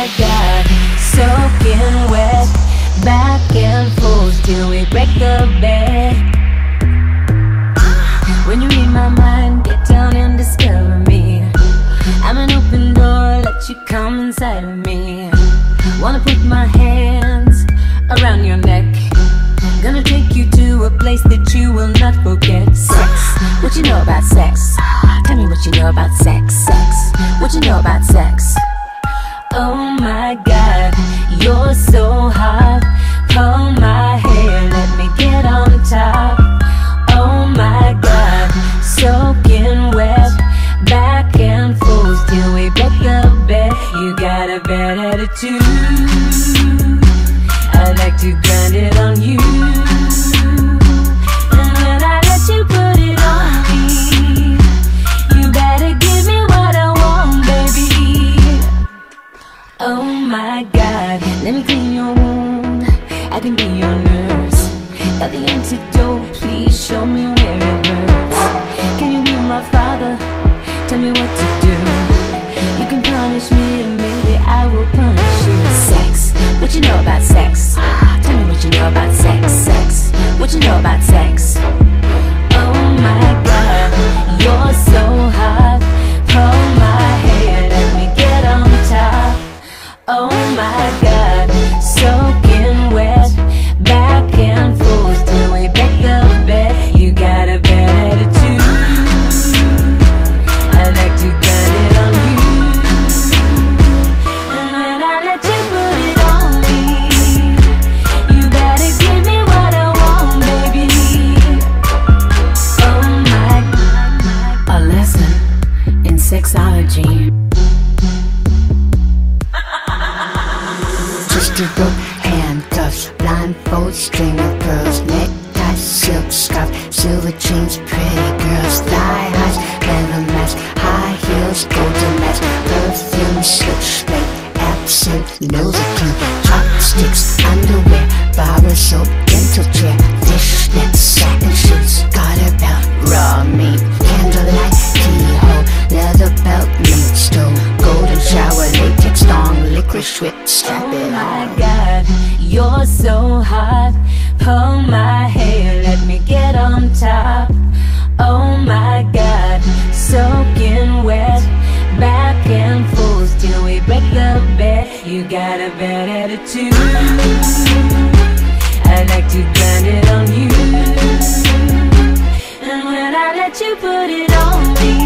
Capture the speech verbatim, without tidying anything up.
my God, soaking wet, back and forth till we break the bed. When you read my mind, get down and discover me. I'm an open door, let you come inside of me. Wanna put my hands around your neck, gonna take you to a place that you will not forget. Sex, what you know about sex? Tell me what you know about sex. Sex, what you know about sex? Oh my God, you're so hot. Pull my hair, let me get on top. Oh my God, soaking wet, back and forth till we break the bed. You got a bad attitude, I like to grind it on you. And when I let you put it on me, you better give me what I want, baby. Oh my God, let me clean your wound, I can be your nurse. Got the antidote, please show me where it hurts. Can you be my father? Tell me what to do. You can punish me and maybe I will punish you. Sex, what you know about sex? Tell me what you know about sex. Sex, what you know about sex? Oh my God, you're so hot. Pull my hair, let me get on top. Oh my God, soaking wet, back and forth till we break the bed. You got a bad attitude, I like to grind it on you. And when I let you put it on me, you better give me what I want, baby. Oh my God. A lesson in sexology. Twisted rope, handcuffs, blindfold, string of pearls, neckties, silk scarf, silver chains, pretty girls, thigh highs, leather masks, high heels, golden masks, perfume, silk spray, absinthe, Novocaine, chopsticks, underwear, barber soap, dental chair, fishnets, satin shoes, garter belt, raw meat, candlelight, keyhole, leather belt, meat stove, golden shower, latex thong, licorice whip, strap it on. Oh my God, you're so hot. Pull my hair, let me get on top. Oh my God, soaking wet, back and forth till we break the bed. You got a bad attitude, I like to grind it on you. And when I let you put it on me,